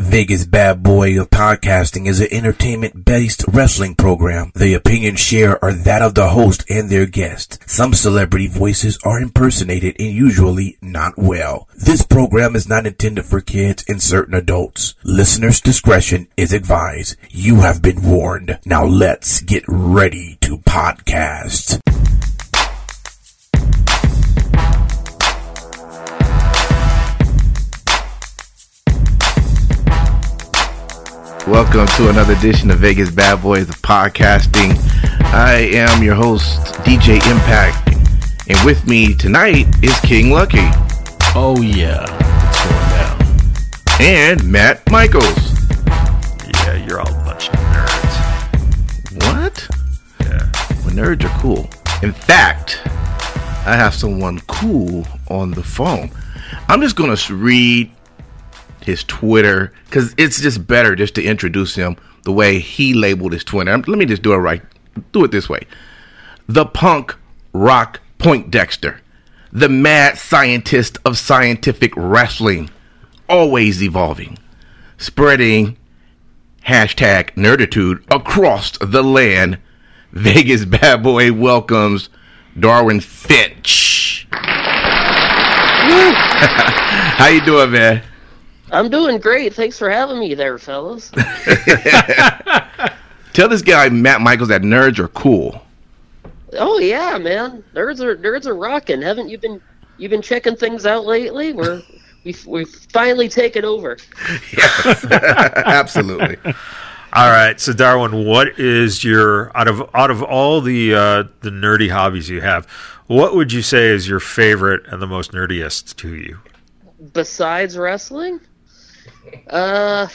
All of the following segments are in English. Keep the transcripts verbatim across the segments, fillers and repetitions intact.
Vegas Bad Boy of Podcasting is an entertainment-based wrestling program. The opinions shared are that of the host and their guest. Some celebrity voices are impersonated and usually not well. This program is not intended for kids and certain adults. Listeners' discretion is advised. You have been warned. Now let's get ready to podcast. Welcome to another edition of Vegas Bad Boys of Podcasting. I am your host, D J Impact, and with me tonight is King Lucky. Oh yeah, it's going down. And Matt Michaels. Yeah, you're all a bunch of nerds. What? Yeah. Well, nerds are cool. In fact, I have someone cool on the phone. I'm just going to read his Twitter, because it's just better just to introduce him the way he labeled his Twitter. Let me just do it right. Do it this way. The punk rock Poindexter, the mad scientist of scientific wrestling, always evolving, spreading hashtag nerditude across the land. Vegas Bad Boy welcomes Darwin Finch. How you doing, man? I'm doing great. Thanks for having me there, fellas. Tell this guy, Matt Michaels, that nerds are cool. Oh, yeah, man. Nerds are nerds are rocking. Haven't you been you been checking things out lately? We're we've we've finally taken over. Yes, absolutely. All right, so Darwin, what is your out of out of all the uh, the nerdy hobbies you have, what would you say is your favorite and the most nerdiest to you? Besides wrestling? Uh,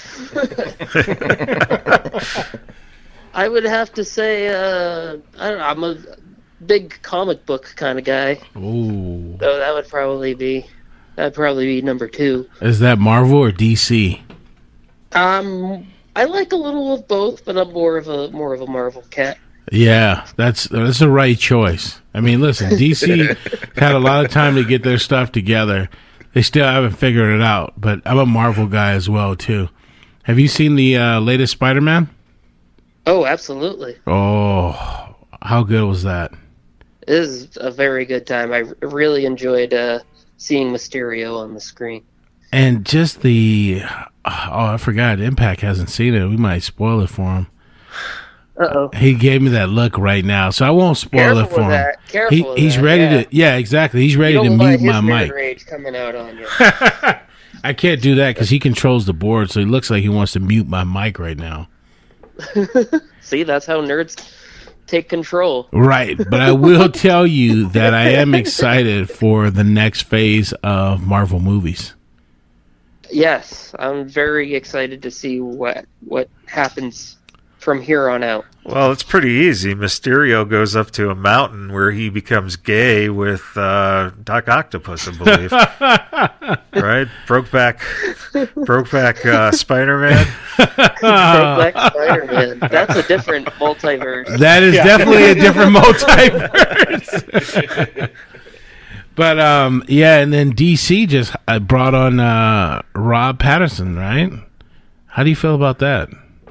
I would have to say, uh, I don't know, I'm a big comic book kind of guy. Ooh. So that would probably be, that'd probably be number two. Is that Marvel or D C? Um, I like a little of both, but I'm more of a more of a Marvel cat. Yeah, that's that's the right choice. I mean, listen, D C had a lot of time to get their stuff together. They still haven't figured it out, but I'm a Marvel guy as well, too. Have you seen the uh, latest Spider-Man? Oh, absolutely. Oh, how good was that? It is a very good time. I really enjoyed uh, seeing Mysterio on the screen. And just the... Oh, I forgot. Impact hasn't seen it. We might spoil it for him. Uh-oh. He gave me that look right now, so I won't spoil Careful it for with him. That. Careful he, with he's that, ready yeah. to... Yeah, exactly. He's ready you to don't mute want my his mic. rage coming out on you. I can't do that because he controls the board, so he looks like he wants to mute my mic right now. See, that's how nerds take control. Right, but I will tell you that I am excited for the next phase of Marvel movies. Yes, I'm very excited to see what what happens from here on out. Well, it's pretty easy. Mysterio goes up to a mountain where he becomes gay with uh, Doc Octopus, I believe. Right? Brokeback, Brokeback uh, Spider-Man. Brokeback Spider-Man. That's a different multiverse. That is Yeah. definitely a different multiverse. But, um, yeah, and then D C just uh, brought on uh, Rob Pattinson, right? How do you feel about that?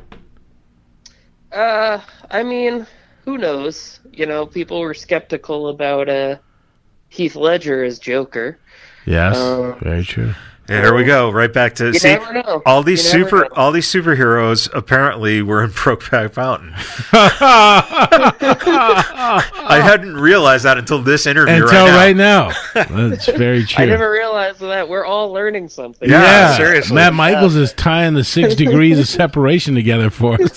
Uh, I mean, who knows? You know, people were skeptical about uh, Heath Ledger as Joker. Yes, Uh, very true. Yeah, here we go. Right back to You see never know. all these You never super know. all these superheroes apparently were in Brokeback Mountain. I hadn't realized that until this interview Until right now. right now. That's very true. I never realized that. We're all learning something. Yeah, Yeah, seriously. Matt Michaels is tying the six degrees of separation together for us.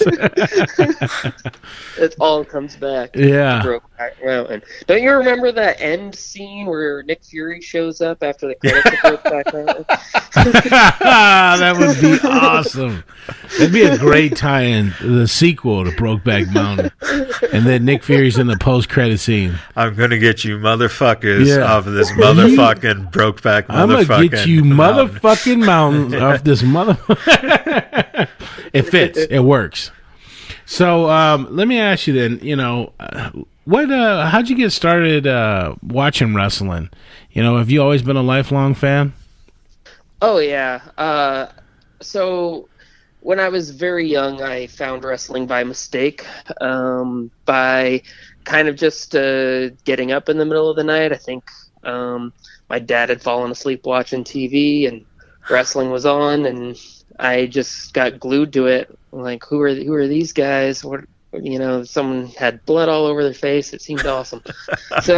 It all comes back. Yeah. to Brokeback Mountain. Don't you remember that end scene where Nick Fury shows up after the credits of Brokeback Mountain? That would be awesome. That'd be a great tie-in, the sequel to Brokeback Mountain. And then Nick Fury's in the post-credit scene. I'm gonna get you motherfuckers Yeah. off of this motherfucking Brokeback I'm motherfucking going to get you mountain. motherfucking mountain off this mother... It fits. It works. So um, let me ask you then, you know, uh, what? Uh, how'd you get started uh, watching wrestling? You know, have you always been a lifelong fan? Oh, yeah. Uh, so when I was very young, I found wrestling by mistake, um, by kind of just uh, getting up in the middle of the night. I think um, my dad had fallen asleep watching T V, and wrestling was on, and I just got glued to it. Like, who are who are these guys? What, you know, someone had blood all over their face. It seemed awesome. so,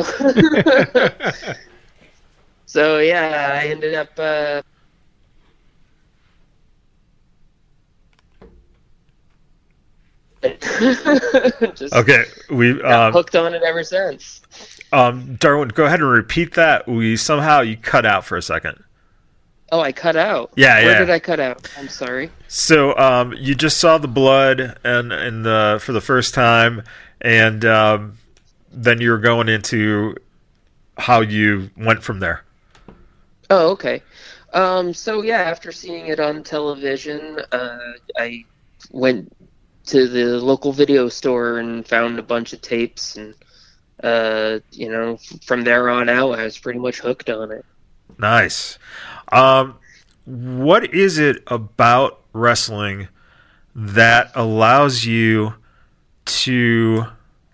so yeah, I ended up. Uh, just okay, we got um, hooked on it ever since. Um, Darwin, go ahead and repeat that. We somehow you cut out for a second. Oh, I cut out. Yeah, Where yeah. did I cut out? I'm sorry. So um, you just saw the blood and and the for the first time, and um, then you were going into how you went from there. Oh, okay. Um, so yeah, after seeing it on television, uh, I went to the local video store and found a bunch of tapes, and uh, you know, from there on out, I was pretty much hooked on it. Nice. Um, what is it about wrestling that allows you to,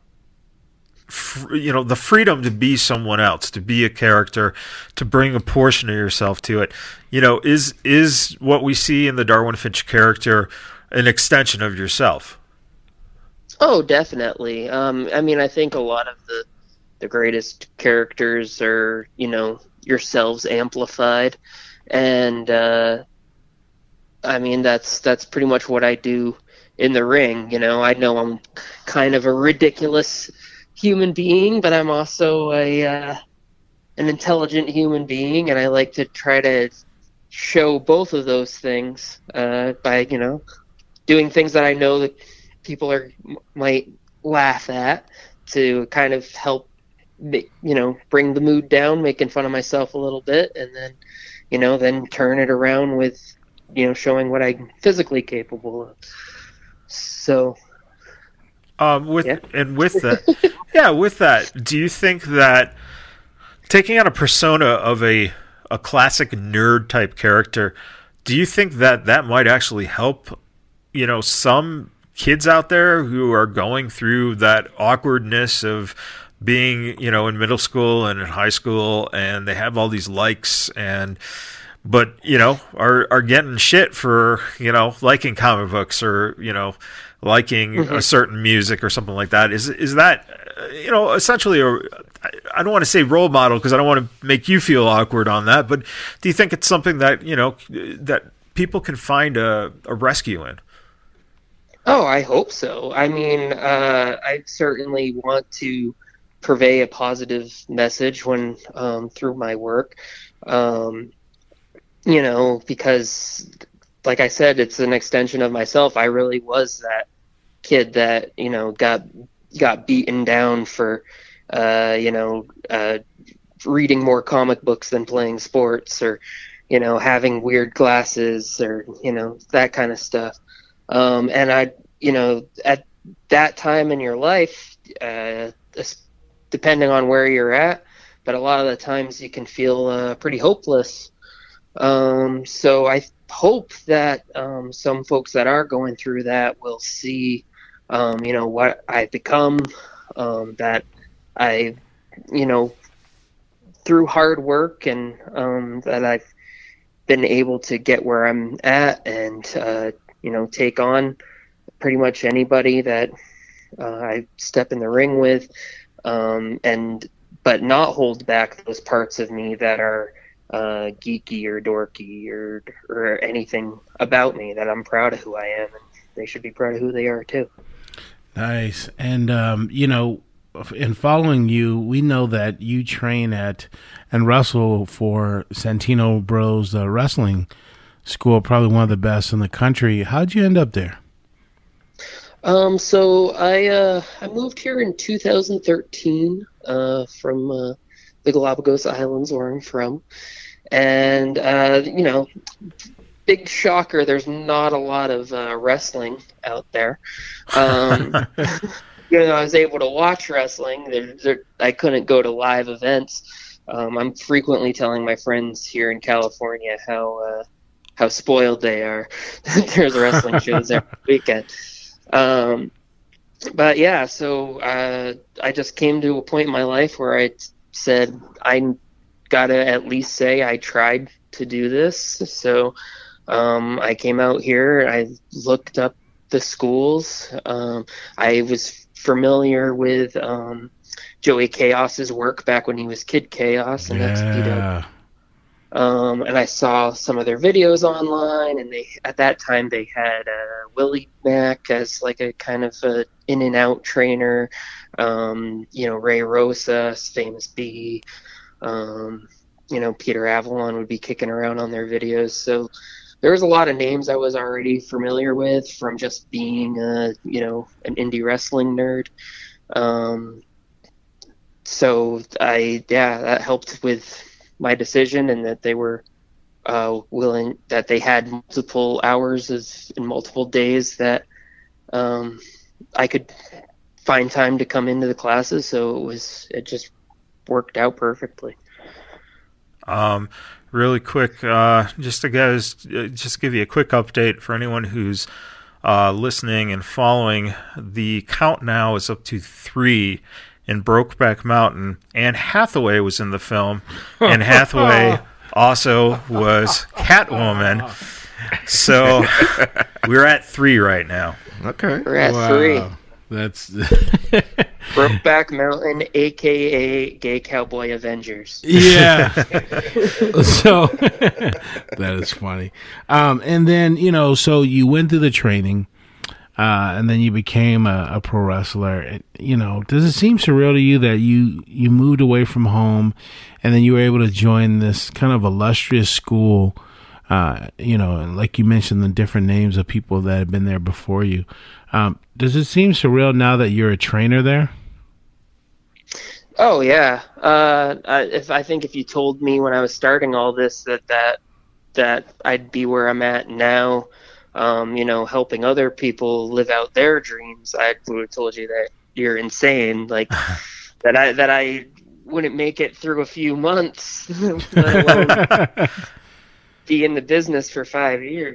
you know, the freedom to be someone else, to be a character, to bring a portion of yourself to it? You know, is is what we see in the Darwin Finch character an extension of yourself? Oh, definitely. Um, I mean, I think a lot of the the greatest characters are, you know, yourselves amplified, and uh, I mean that's that's pretty much what I do in the ring. You know, I know I'm kind of a ridiculous human being, but I'm also a uh, an intelligent human being, and I like to try to show both of those things uh, by, you know, doing things that I know that people are might laugh at, to kind of help, you know, bring the mood down, making fun of myself a little bit, and then, you know, then turn it around with, you know, showing what I'm physically capable of. So, um, with yeah. and with that, yeah, with that, do you think that taking on a persona of a a classic nerd type character, do you think that that might actually help, you know, some kids out there who are going through that awkwardness of being, you know, in middle school and in high school, and they have all these likes, and but, you know, are are getting shit for, you know, liking comic books, or, you know, liking mm-hmm. a certain music or something like that? Is is that, you know, essentially a, I don't want to say role model, because I don't want to make you feel awkward on that, but do you think it's something that, you know, that people can find a, a rescue in? Oh, I hope so. I mean, uh, I certainly want to purvey a positive message when um, through my work, um, you know, because, like I said, it's an extension of myself. I really was that kid that, you know, got got beaten down for, uh, you know, uh, reading more comic books than playing sports, or, you know, having weird glasses, or, you know, that kind of stuff. Um, and I, you know, at that time in your life, uh, depending on where you're at, but a lot of the times you can feel uh, pretty hopeless. Um, so I hope that um, some folks that are going through that will see, um, you know, what I've become, um, that I, you know, through hard work, and um, that I've been able to get where I'm at, and, uh, you know, take on pretty much anybody that uh, I step in the ring with, um, and but not hold back those parts of me that are uh, geeky or dorky, or or anything about me, that I'm proud of who I am, and they should be proud of who they are too. Nice. And um, you know, in following you, we know that you train at and wrestle for Santino Bros uh, Wrestling School, probably one of the best in the country. How'd you end up there? Um, so I uh, I moved here in two thousand thirteen uh, from uh, the Galapagos Islands, where I'm from, and uh, you know, big shocker, there's not a lot of uh, wrestling out there. Um, you know, I was able to watch wrestling. There, there, I couldn't go to live events. Um, I'm frequently telling my friends here in California how uh, how spoiled they are. There's wrestling shows every weekend. Um, but yeah, so uh, I just came to a point in my life where I said I gotta at least say I tried to do this. So um, I came out here. I looked up the schools. Um, I was familiar with um, Joey Chaos's work back when he was Kid Chaos and yeah. X P W. Um, and I saw some of their videos online, and they at that time they had uh, Willie Mack as like a kind of a in and out trainer. Um, you know, Ray Rosas, Famous B. Um, you know, Peter Avalon would be kicking around on their videos. So there was a lot of names I was already familiar with from just being a, you know, an indie wrestling nerd. Um, so I, yeah, that helped with my decision, and that they were uh, willing, that they had multiple hours of, in multiple days that um, I could find time to come into the classes. So it was, it just worked out perfectly. Um, really quick, uh, just to guys, just give you a quick update for anyone who's uh, listening and following. The count now is up to three in Brokeback Mountain. Anne Hathaway was in the film, and Hathaway also was Catwoman. So we're at three right now. Okay. We're at Wow. three. That's Brokeback Mountain, a k a. Gay Cowboy Avengers. yeah. So that is funny. Um, and then, you know, so you went through the training, uh, and then you became a, a pro wrestler. It, you know, does it seem surreal to you that you, you moved away from home and then you were able to join this kind of illustrious school? Uh, you know, and like you mentioned, the different names of people that have been there before you. Um, does it seem surreal now that you're a trainer there? Oh yeah. Uh, I, if I think if you told me when I was starting all this that that that I'd be where I'm at now, um, you know, helping other people live out their dreams, I would have told you that you're insane. Like that I that I wouldn't make it through a few months, let alone be in the business for five years.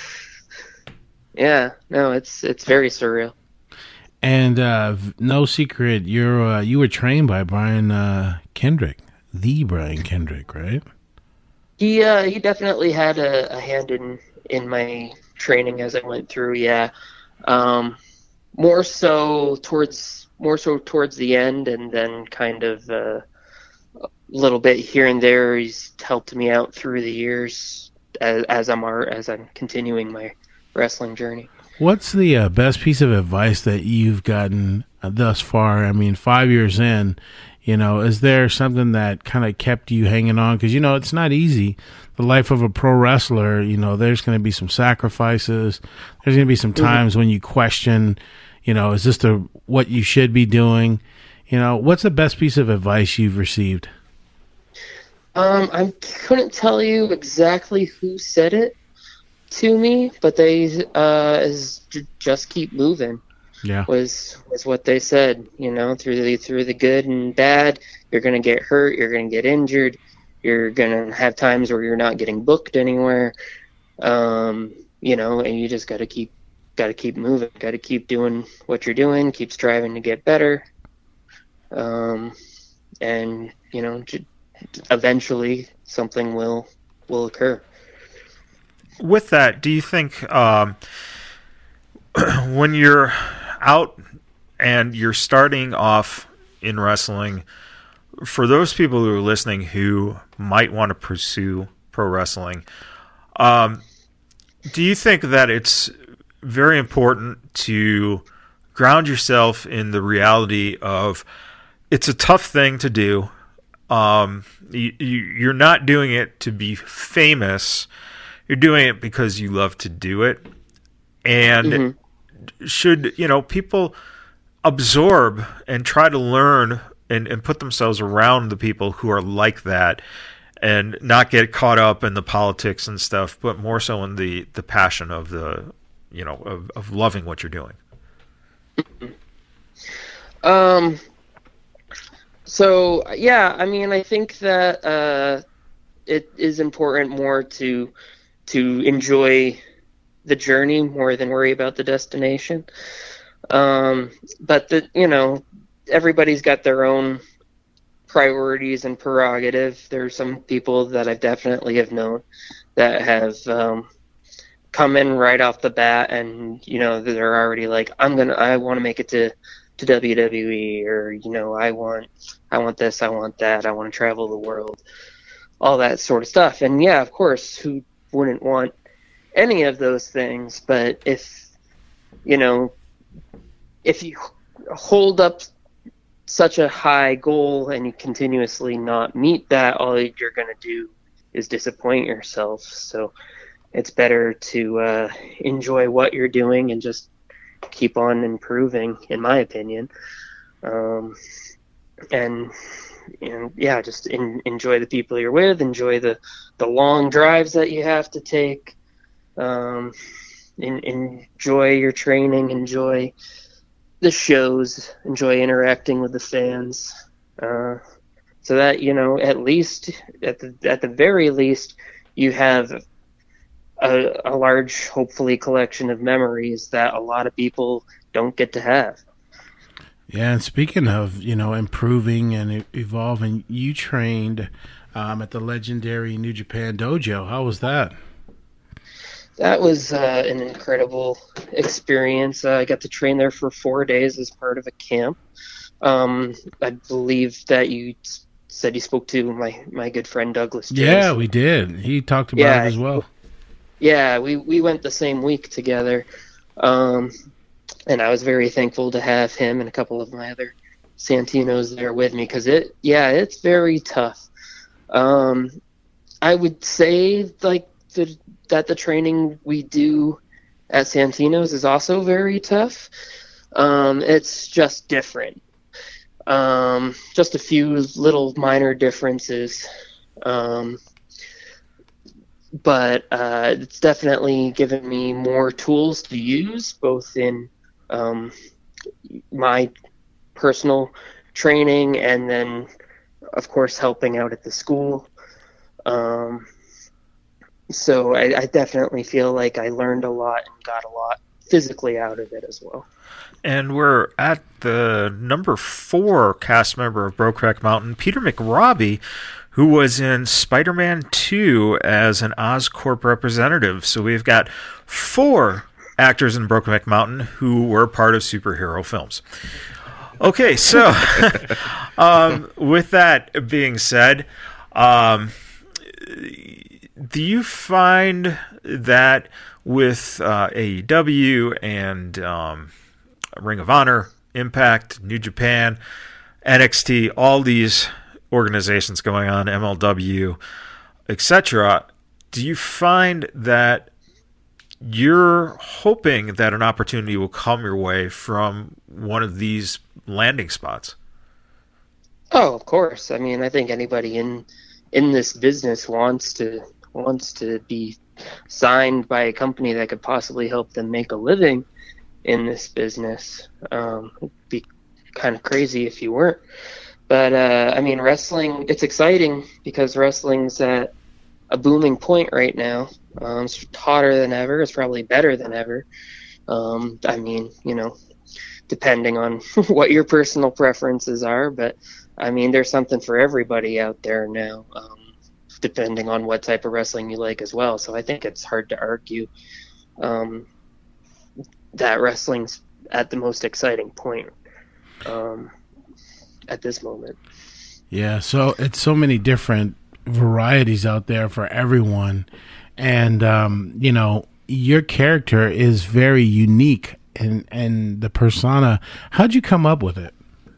Yeah, no, it's it's very surreal. And uh, no secret, you're uh, you were trained by Brian uh, Kendrick, the Brian Kendrick, right? He uh, he definitely had a, a hand in, in my training as I went through. Yeah, um, more so towards more so towards the end, and then kind of uh, a little bit here and there. He's helped me out through the years as, as I'm as I'm continuing my wrestling journey. What's the uh, best piece of advice that you've gotten thus far? I mean, five years in, you know, is there something that kind of kept you hanging on? Because, you know, it's not easy. The life of a pro wrestler, you know, there's going to be some sacrifices. There's going to be some times mm-hmm. when you question, you know, is this the what you should be doing? You know, what's the best piece of advice you've received? Um, I couldn't tell you exactly who said it to me, but they uh is just keep moving. Yeah, was was what they said. You know, through the through the good and bad, you're gonna get hurt, you're gonna get injured, you're gonna have times where you're not getting booked anywhere. Um, you know, and you just gotta keep gotta keep moving, gotta keep doing what you're doing, keep striving to get better. Um, and you know, eventually something will will occur. With that, do you think um, when you're out and you're starting off in wrestling, for those people who are listening who might want to pursue pro wrestling, um, do you think that it's very important to ground yourself in the reality of it's a tough thing to do? Um, you, you, you're not doing it to be famous. You're doing it because you love to do it. And mm-hmm. should, you know, people absorb and try to learn and, and put themselves around the people who are like that and not get caught up in the politics and stuff, but more so in the, the passion of the, you know, of, of loving what you're doing? Um, so, yeah, I mean, I think that uh, it is important more to to enjoy the journey more than worry about the destination. Um, but the you know everybody's got their own priorities and prerogative. There's some people that I definitely have known that have um, come in right off the bat, and you know they're already like, I'm gonna, I want to make it to, to W W E, or you know, I want, I want this, I want that, I want to travel the world, all that sort of stuff. And yeah, of course, who wouldn't want any of those things? But if you know, if you hold up such a high goal and you continuously not meet that, all you're going to do is disappoint yourself. So it's better to uh, enjoy what you're doing and just keep on improving, in my opinion. Um, and, and yeah, just in, enjoy the people you're with, enjoy the, the long drives that you have to take, um, in, enjoy your training, enjoy the shows, enjoy interacting with the fans, uh, so that, you know, at least, at the at the very least, you have a, a large, hopefully, collection of memories that a lot of people don't get to have. Yeah, and speaking of, you know, improving and e- evolving, you trained um, at the legendary New Japan Dojo. How was that? That was uh, an incredible experience. Uh, I got to train there for four days as part of a camp. Um, I believe that you said you spoke to my, my good friend Douglas James. Yeah, we did. He talked about yeah, it as well. Yeah, we, we went the same week together. Um, and I was very thankful to have him and a couple of my other Santinos there with me, because it, yeah, it's very tough. Um, I would say, like, the that the training we do at Santino's is also very tough. Um, it's just different. Um, just a few little minor differences. Um, but uh, it's definitely given me more tools to use, both in um, my personal training and then, of course, helping out at the school. Um, So I, I definitely feel like I learned a lot and got a lot physically out of it as well. And we're at the number four cast member of Brokeback Mountain, Peter McRobbie, who was in Spider-Man two as an Oscorp representative. So we've got four actors in Brokeback Mountain who were part of superhero films. Okay, so um, with that being said, um, do you find that with uh, A E W and um, Ring of Honor, Impact, New Japan, N X T, all these organizations going on, M L W, et cetera, do you find that you're hoping that an opportunity will come your way from one of these landing spots? Oh, of course. I mean, I think anybody in in this business wants to wants to be signed by a company that could possibly help them make a living in this business. Um, it'd be kind of crazy if you weren't. But, uh, I mean, wrestling, it's exciting because wrestling's at a booming point right now. Um, it's hotter than ever. It's probably better than ever. Um, I mean, you know, depending on what your personal preferences are. But, I mean, there's something for everybody out there now. Um, depending on what type of wrestling you like as well. So I think it's hard to argue um, that wrestling's at the most exciting point um, at this moment. Yeah, so it's so many different varieties out there for everyone. And, um, you know, your character is very unique and, and the persona. How'd you come up with it?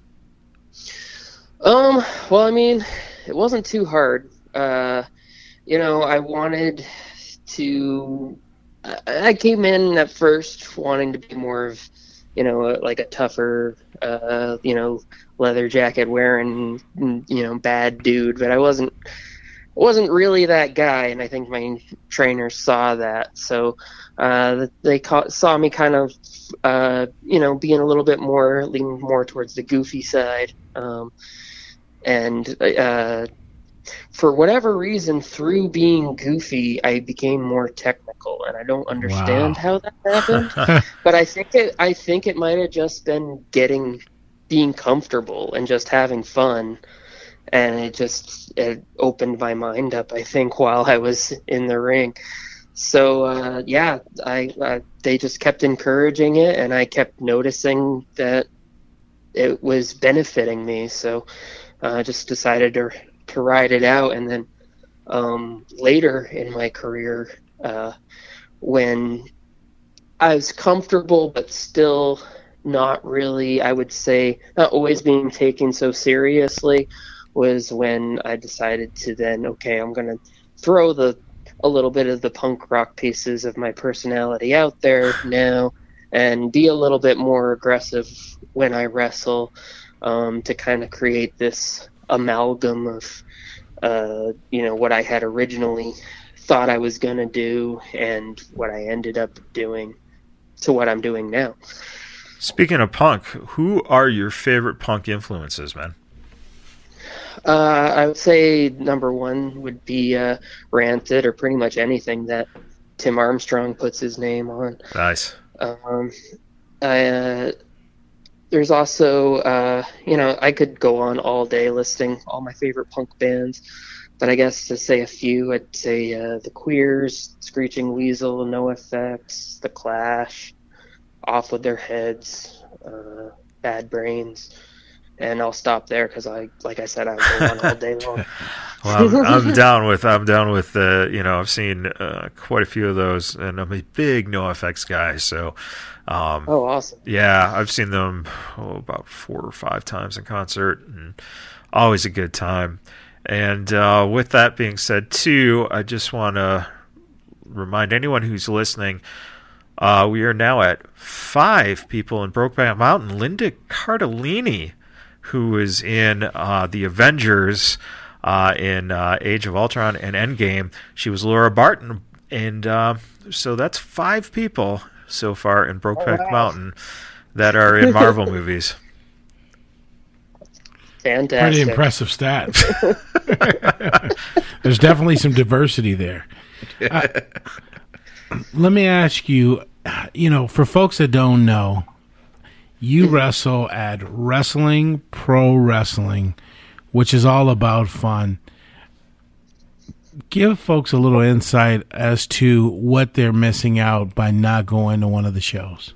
Um, well, I mean, it wasn't too hard. Uh, you know, I wanted to, I, I came in at first wanting to be more of, you know, a, like a tougher, uh, you know, leather jacket wearing, you know, bad dude, but I wasn't, wasn't really that guy. And I think my trainers saw that. So, uh, they ca- saw me kind of, uh, you know, being a little bit more, leaning more towards the goofy side. Um, and, uh, for whatever reason, through being goofy, I became more technical, and I don't understand Wow. how that happened. But I think it, I think it might have just been getting, being comfortable and just having fun, and it just it opened my mind up, I think, while I was in the ring. So uh, yeah, I uh, they just kept encouraging it, and I kept noticing that it was benefiting me. So uh, I just decided to to ride it out. And then um, later in my career, uh, when I was comfortable but still not really, I would say, not always being taken so seriously, was when I decided to then, okay, I'm going to throw the a little bit of the punk rock pieces of my personality out there now and be a little bit more aggressive when I wrestle, um, to kind of create this amalgam of, uh, you know, what I had originally thought I was going to do and what I ended up doing to what I'm doing now. Speaking of punk, who are your favorite punk influences, man? Uh, I would say number one would be uh, Rancid, or pretty much anything that Tim Armstrong puts his name on. Nice. Um, I, uh, there's also, uh, you know, I could go on all day listing all my favorite punk bands, but I guess to say a few, I'd say uh, The Queers, Screeching Weasel, NoFX, The Clash, Off With Their Heads, uh, Bad Brains. And I'll stop there because I, like I said, I would go on all day long. Well, I'm, I'm down with I'm down with uh, you know, I've seen uh, quite a few of those, and I'm a big NoFX guy. So, um, oh, awesome! Yeah, I've seen them oh, about four or five times in concert, and always a good time. And uh, with that being said, too, I just want to remind anyone who's listening. Uh, we are now at five people in Brokeback Mountain. Linda Cardellini, who is in uh, the Avengers, uh, in uh, Age of Ultron and Endgame. She was Laura Barton, and uh, so that's five people so far in Brokeback Oh, wow. Mountain that are in Marvel movies. Fantastic. Pretty impressive stats. There's definitely some diversity there. Uh, let me ask you, you know, for folks that don't know, you wrestle at Wrestling Pro Wrestling, which is all about fun. Give folks a little insight as to what they're missing out by not going to one of the shows.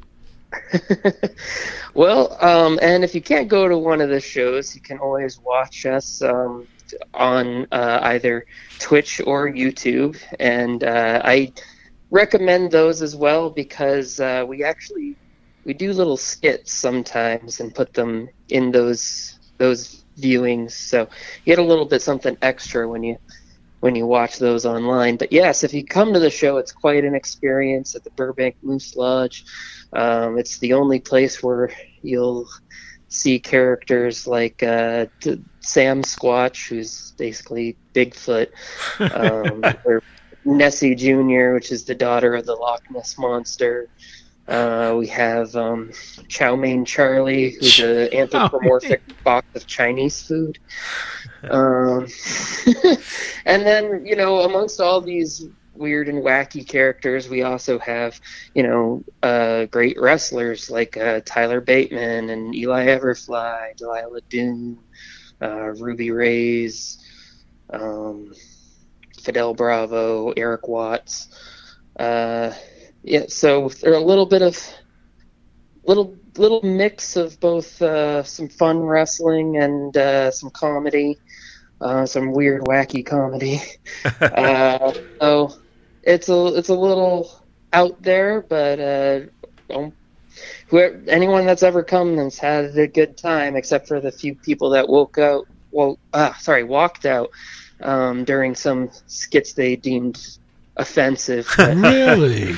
Well, um, and if you can't go to one of the shows, you can always watch us um, on uh, either Twitch or YouTube. And uh, I recommend those as well because uh, we actually... we do little skits sometimes and put them in those those viewings, so you get a little bit something extra when you when you watch those online. But yes, if you come to the show, it's quite an experience at the Burbank Moose Lodge. Um, it's the only place where you'll see characters like uh, t- Sam Squatch, who's basically Bigfoot, um, or Nessie Junior, which is the daughter of the Loch Ness Monster. Uh, we have um, Chow Mein Charlie, who's an anthropomorphic box of Chinese food. Um, and then, you know, amongst all these weird and wacky characters, we also have, you know, uh, great wrestlers like uh, Tyler Bateman and Eli Everfly, Delilah Doom, uh, Ruby Reyes, um, Fidel Bravo, Eric Watts. Uh, Yeah, so they're a little bit of little little mix of both uh, some fun wrestling and uh, some comedy, uh, some weird wacky comedy. uh, so it's a it's a little out there, but uh, don't, whoever, anyone that's ever come has had a good time, except for the few people that woke out. Well, ah, sorry, walked out um, during some skits they deemed offensive. Really?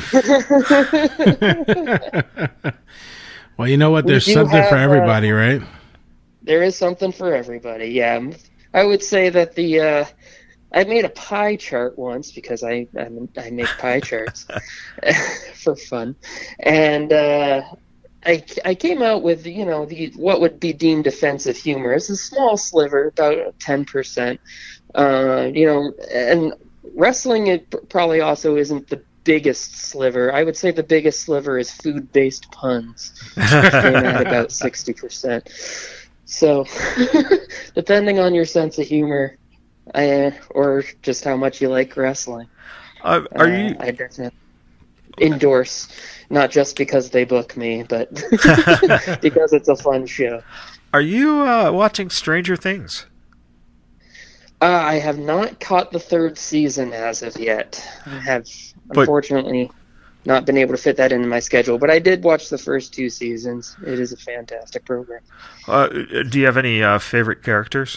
Well, you know what? There's do something have, for everybody, uh, right? There is something for everybody. Yeah, I would say that the uh, I made a pie chart once because I I, I make pie charts for fun, and uh, I I came out with you know the what would be deemed offensive humor. It's a small sliver, about ten percent. Uh, you know, and wrestling it probably also isn't the biggest sliver. I would say the biggest sliver is food-based puns, which came at about sixty percent. So, depending on your sense of humor, I, or just how much you like wrestling, Uh, are uh, you? I definitely endorse, not just because they book me, but because it's a fun show. Are you uh, watching Stranger Things? Uh, I have not caught the third season as of yet. I have, But- unfortunately, not been able to fit that into my schedule. But I did watch the first two seasons. It is a fantastic program. Uh, do you have any uh, favorite characters?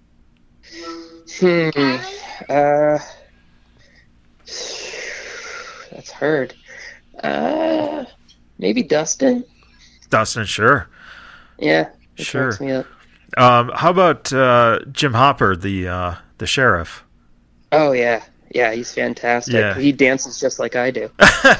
Hmm. Uh, that's hard. Uh, maybe Dustin. Dustin, sure. Yeah, it Sure. cracks me up. Um, how about uh, Jim Hopper, the uh, the sheriff? Oh yeah, yeah, he's fantastic. Yeah. He dances just like I do.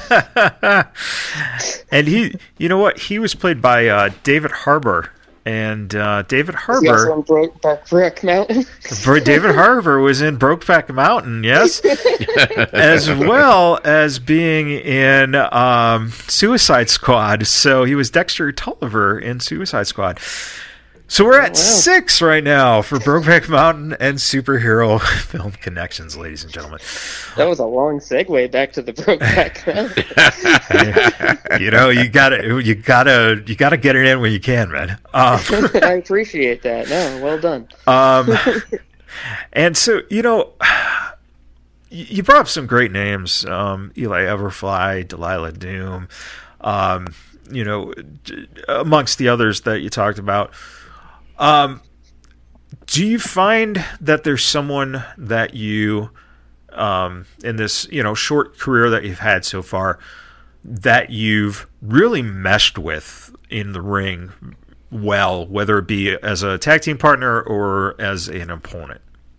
And he, you know what? He was played by uh, David Harbour, and uh, David Is he also Harbour, on Brokeback Brick Mountain? David Harbour was in Brokeback Mountain, yes, as well as being in um, Suicide Squad. So he was Dexter Tulliver in Suicide Squad. So we're at wow. six right now for Brokeback Mountain and superhero film connections, ladies and gentlemen. That was a long segue back to the Brokeback Mountain. You know, you gotta, you gotta, you gotta get it in when you can, man. Um, I appreciate that. No, well done. um, and so, you know, you you brought up some great names: um, Eli Everfly, Delilah Doom. Um, you know, d- amongst the others that you talked about. Um, do you find that there's someone that you, um, in this, you know, short career that you've had so far, that you've really meshed with in the ring well, whether it be as a tag team partner or as an opponent?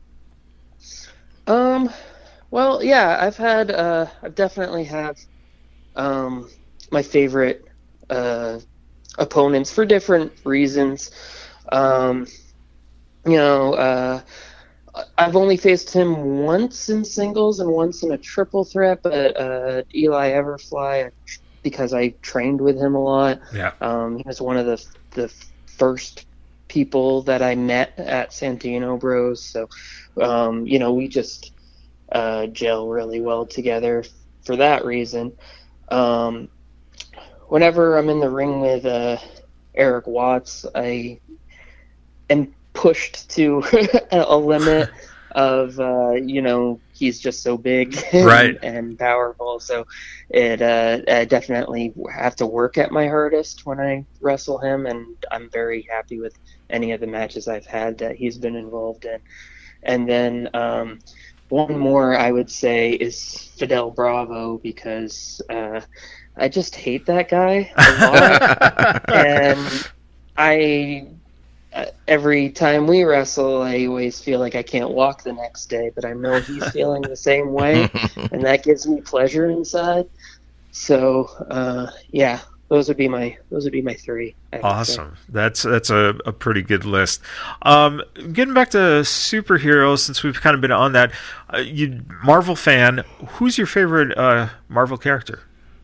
Um, well, yeah, I've had, uh, I've definitely have, um, my favorite, uh, opponents for different reasons. Um, you know, uh, I've only faced him once in singles and once in a triple threat, but, uh, Eli Everfly, because I trained with him a lot. Yeah. Um, he was one of the, the first people that I met at Santino Bros. So, um, you know, we just, uh, gel really well together for that reason. Um, whenever I'm in the ring with, uh, Eric Watts, I am pushed to a limit of, uh, you know, he's just so big and, Right. and powerful. So it, uh, I definitely have to work at my hardest when I wrestle him. And I'm very happy with any of the matches I've had that he's been involved in. And then, um, one more I would say is Fidel Bravo, because, uh, I just hate that guy a lot. And I, uh, every time we wrestle, I always feel like I can't walk the next day, but I know he's feeling the same way, and that gives me pleasure inside. So, uh, yeah, those would be my those would be my three. I would say. Awesome. That's that's a, a pretty good list. Um, getting back to superheroes, since we've kind of been on that, uh, you Marvel fan. Who's your favorite uh, Marvel character?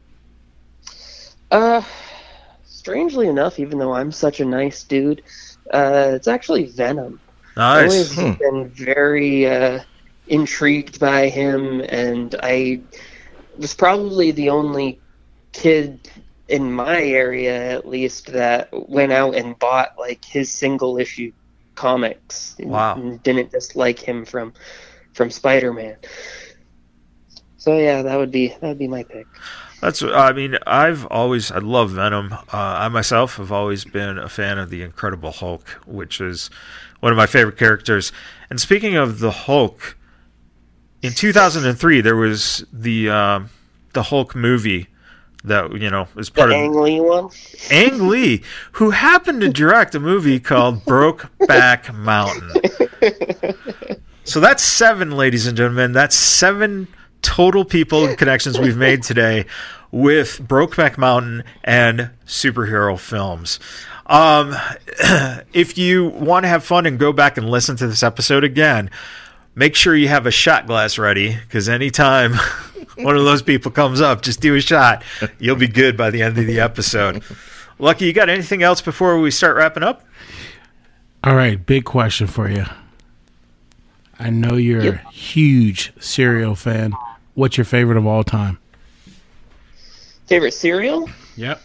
Uh, strangely enough, even though I'm such a nice dude, uh, it's actually Venom. I've Nice. always been very uh, intrigued by him, and I was probably the only kid in my area, at least, that went out and bought like his single issue comics. and- Wow. and didn't dislike him from from Spider-Man. So yeah, that would be that would be my pick. That's. I mean, I've always. I love Venom. Uh, I myself have always been a fan of the Incredible Hulk, which is one of my favorite characters. And speaking of the Hulk, in two thousand three there was the uh, the Hulk movie that you know is The part of Ang Lee one. Ang Lee, who happened to direct a movie called Brokeback Mountain. So that's seven, ladies and gentlemen. That's seven total people and connections we've made today with Brokeback Mountain and superhero films. Um, if you want to have fun and go back and listen to this episode again, make sure you have a shot glass ready, because anytime one of those people comes up, just do a shot. You'll be good by the end of the episode. Lucky, you got anything else before we start wrapping up? All right, big question for you. I know you're yep. a huge cereal fan. What's your favorite of all time? Favorite cereal? Yep.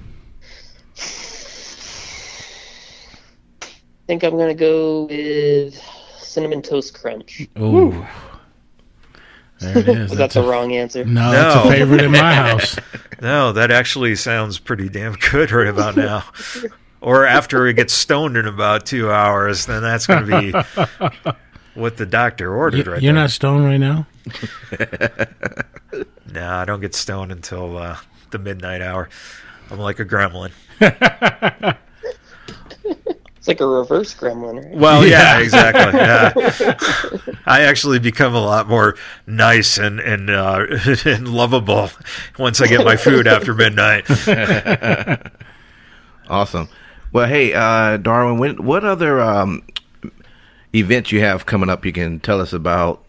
I think I'm going to go with Cinnamon Toast Crunch. Oh. There it is. Was that the a, wrong answer? No, that's no. a favorite in my house. No, that actually sounds pretty damn good right about now. Or after it gets stoned in about two hours, then that's going to be what the doctor ordered you, right You're there. not stoned right now? No, I don't get stoned until uh, the midnight hour. I'm like a gremlin. It's like a reverse gremlin, right? Well, yeah, yeah exactly. Yeah. I actually become a lot more nice and and, uh, and lovable once I get my food after midnight. Awesome. Well, hey, uh, Darwin, when, what other um, events you have coming up you can tell us about?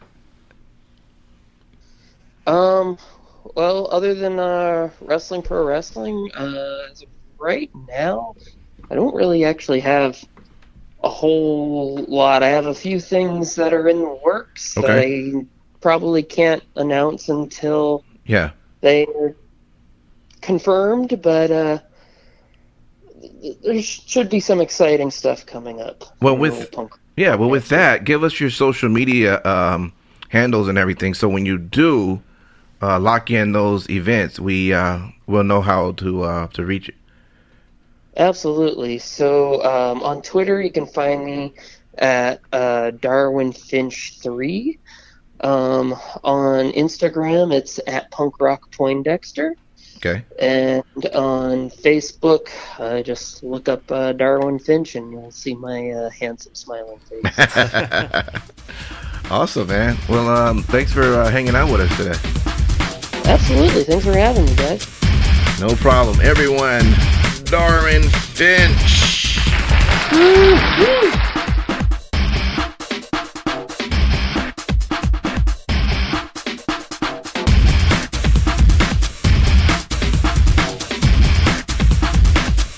Um, well, other than uh, wrestling, pro wrestling, uh, as of right now, I don't really actually have a whole lot. I have a few things that are in the works okay. that I probably can't announce until yeah. they're confirmed, but uh, there should be some exciting stuff coming up. Well, with yeah, well, with that, give us your social media um, handles and everything, so when you do uh, lock in those events, we uh, will know how to uh, to reach it. Absolutely. So um, on Twitter, you can find me at uh, Darwin Finch three. Um, on Instagram, it's at Punk Rock Poindexter. Okay. And on Facebook, uh, just look up uh, Darwin Finch, and you'll see my uh, handsome smiling face. Awesome, man. Well, um, thanks for uh, hanging out with us today. Absolutely. Thanks for having me, guys. No problem. Everyone, Darwin Finch. Woo, woo.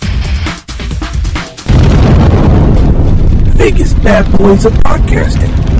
Vegas Bad Boys of Podcasting.